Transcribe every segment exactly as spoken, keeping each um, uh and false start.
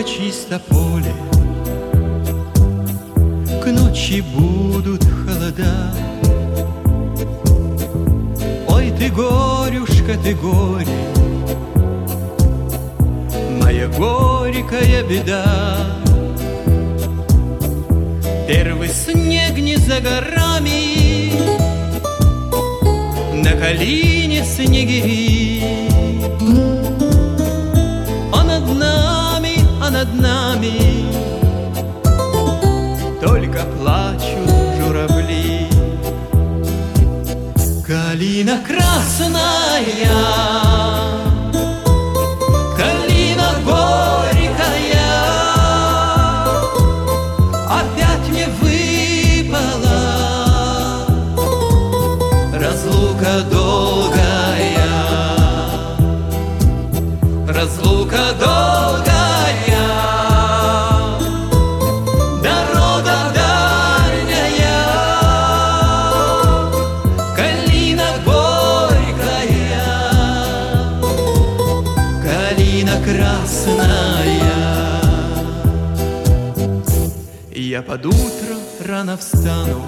снова чисто поле, к ночи будут холода. Ой, ты горюшка, ты горе, моя горькая беда. Первый снег не за горами, на калине снегири. А над нами, а над нами только плачут журавли. Калина красная, калина горькая, опять мне выпала разлука долгая, разлука долгая. Красная. Я под утро рано встану,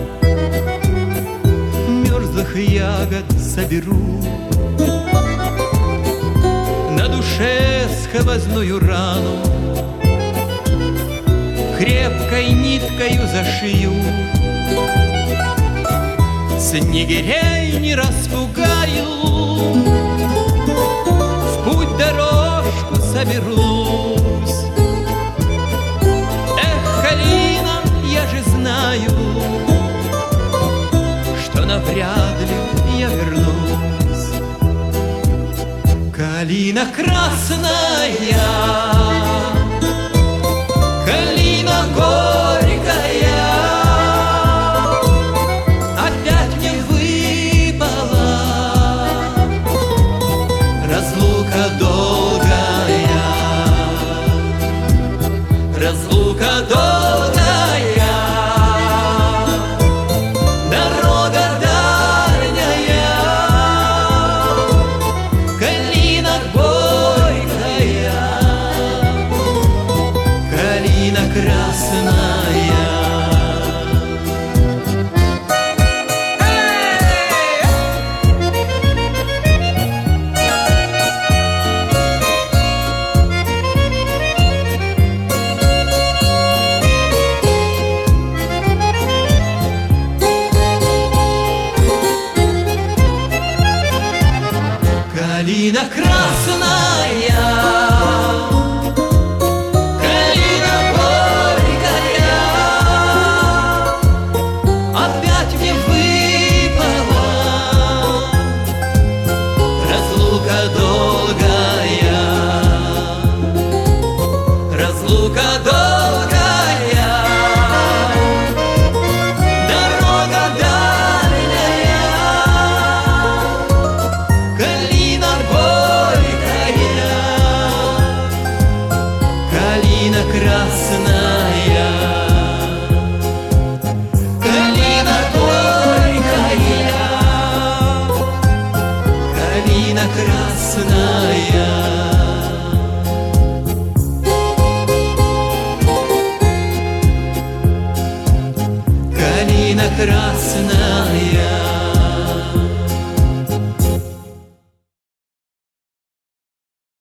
мерзлых ягод соберу, на душе сквозную рану крепкой ниткою зашью. Снегирей не распугаю, в путь дорожку соберусь. Эх, Калина, я же знаю, что навряд ли я вернусь. Калина красная, калина горькая, опять мне выпала разлука долгая, разлука долгая, дорога дальняя, калина горькая, калина красная. Калина красная, калина горькая, опять мне выпала разлука долгая, разлука долгая, дорога дальняя, калина красная, калина горькая, калина красная. Калина красная.